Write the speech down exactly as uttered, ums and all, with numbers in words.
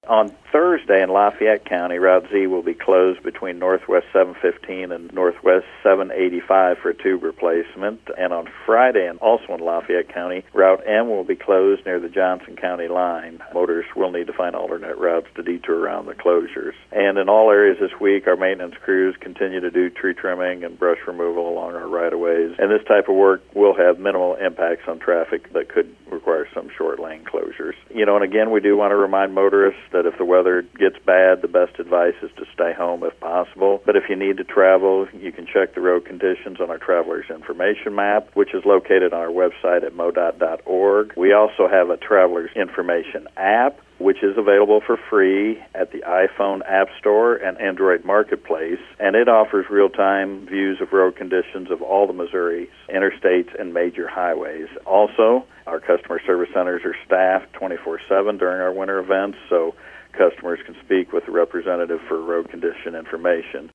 On Thursday in Lafayette County, Route Z will be closed between Northwest seven fifteen and Northwest seven eighty-five for tube replacement. And on Friday, and also in Lafayette County, Route M will be closed near the Johnson County line. Motorists will need to find alternate routes to detour around the closures. And in all areas this week, our maintenance crews continue to do tree trimming and brush removal along our right-of-ways. And this type of work will have minimal impacts on traffic that could require some short lane closures. You know, and again, we do want to remind motorists that if the weather gets bad, the best advice is to stay home if possible. But if you need to travel, you can check the road conditions on our Traveler's Information Map, which is located on our website at modot dot org. We also have a Traveler's Information app, which is available for free at the iPhone App Store and Android Marketplace, and it offers real-time views of road conditions of all the Missouri interstates and major highways. Also, our customer service centers are staffed twenty-four seven during our winter events, so customers can speak with a representative for road condition information.